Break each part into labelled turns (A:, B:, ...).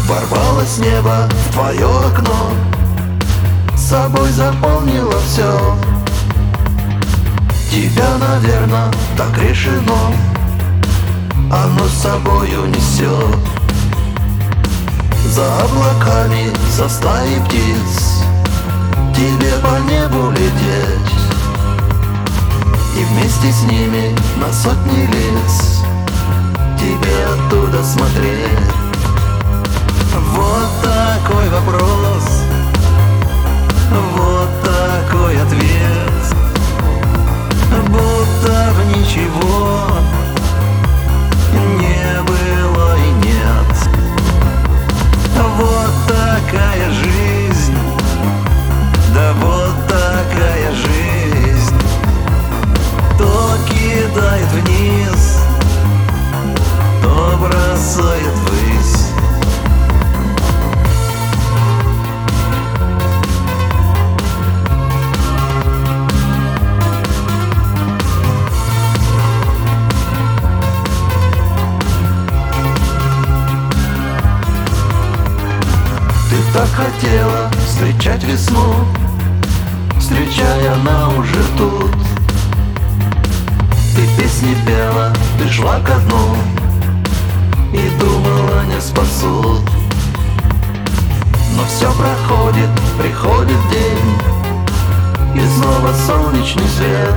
A: Ворвалось небо в твое окно, собой заполнило все. Тебя, наверно, так решено, оно с собой унесет. За облаками, за стаей птиц тебе по небу лететь, и вместе с ними на сотни лиц тебе оттуда смотреть. Вот такой вопрос, вот такой ответ, будто в ничего не было и нет. Вот такая жизнь, да вот такая жизнь. То кидает вниз, то бросает ввысь. Ты так хотела встречать весну, встречая она уже тут. Ты песни пела, ты шла ко дну и думала, не спасут. Но все проходит, приходит день, и снова солнечный свет.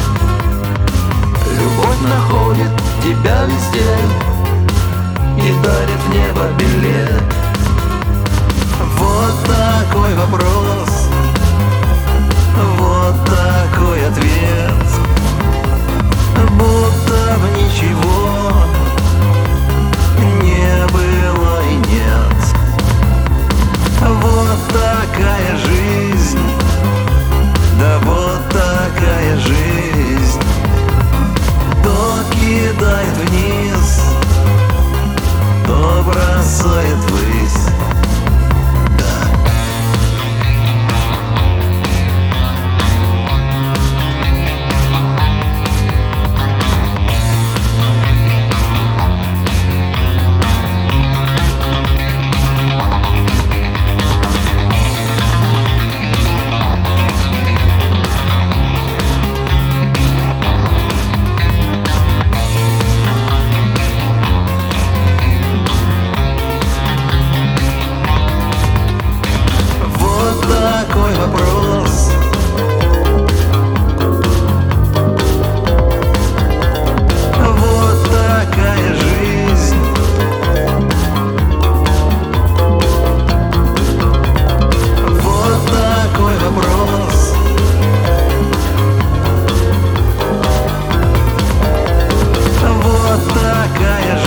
A: Любовь находит тебя везде и дарит в небо билет. Вот такой вопрос, вот такой ответ, будто в ничего не было и нет. Вот такая жизнь, да вот такая жизнь. То кидает вниз, то бросает ввысь. Такой вопрос, вот такая жизнь. Вот такой вопрос, вот такая жизнь.